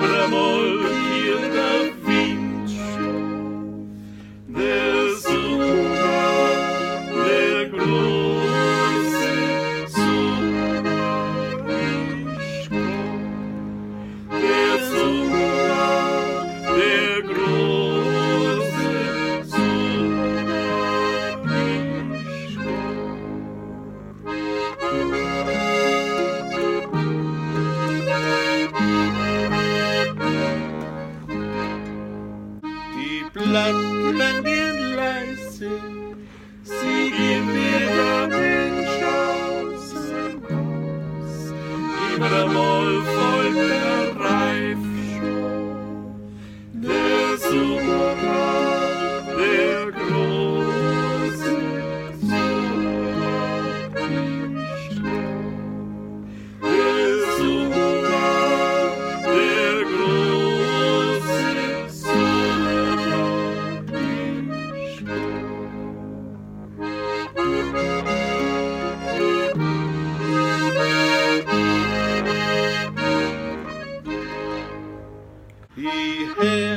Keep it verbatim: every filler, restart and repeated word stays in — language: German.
über Molkiel der Wind schon. Der Sommer, der große Sommer ist gekommen. Der Sommer, der große Sommer ist die Blattland gehen leise, sie gehen wieder den Schausen aus. Immer mal folgt der Reif schon, der Sommer, der große Sommer ist gekommen. Der Sommer, der große Sommer ist gekommen. Ich